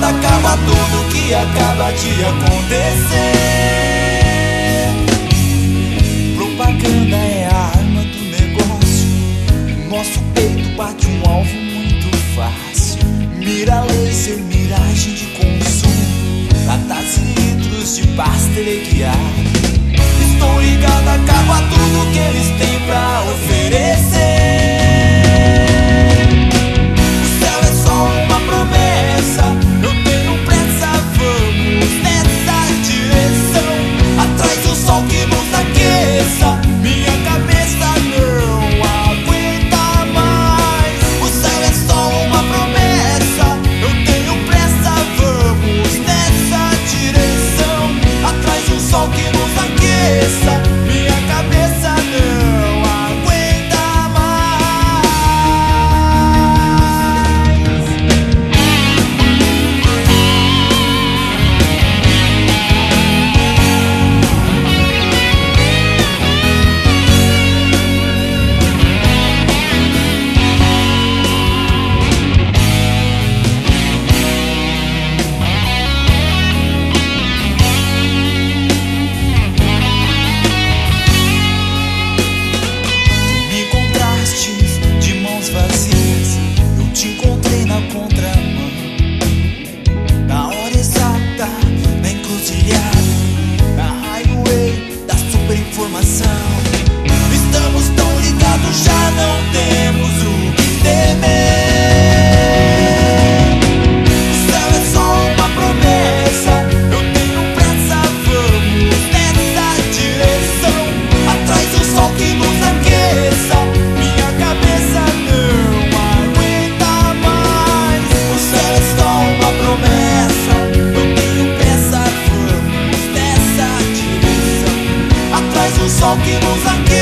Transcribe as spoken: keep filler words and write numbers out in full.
acaba tudo que acaba de acontecer. Propaganda é a arma do negócio. Nosso peito bate um alvo muito fácil. Mira laser, miragem de consumo, latas e litros de pasta teleguiada. Estou ligado, acaba tudo que eles têm pra oferecer. O céu é só uma promessa, eu tenho pressa, vamos nessa direção. Atrás do sol que nos aqueça, minha cabeça não aguenta mais. O céu é só uma promessa, eu tenho pressa, vamos nessa direção. Atrás do sol que nos aqueça, minha cabeça não aguenta mais. Me encontraste de mãos vazias, eu te encontrei na contramão. Na hora exata, na encruzilhada, na highway da superinformação. Estamos tão ligados, já não temos o que temer. O céu é só uma promessa, eu tenho pressa, vamos nessa direção. Atrás do sol que nos aqueça, minha cabeça não aguenta mais. O céu é só uma promessa, eu tenho pressa, vamos nessa direção. Atrás do sol que nos aqueça,